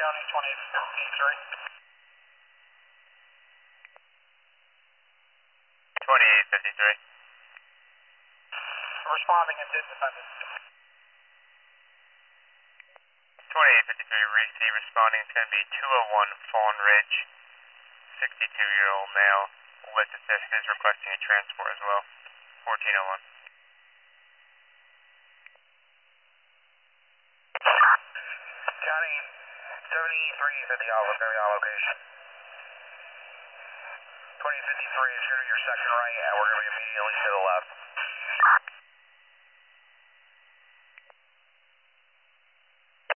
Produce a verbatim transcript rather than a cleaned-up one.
County twenty fifty-three. twenty-eight fifty-three. Responding and independent. twenty-eight fifty-three, receive responding. It's going to be two oh one Fawn Ridge, sixty-two-year-old male with assist is requesting a transport as well, fourteen oh one. County seventy-three fifty Alpha, very on location. twenty fifty-three is here to your second right, and we're going to be immediately to the left.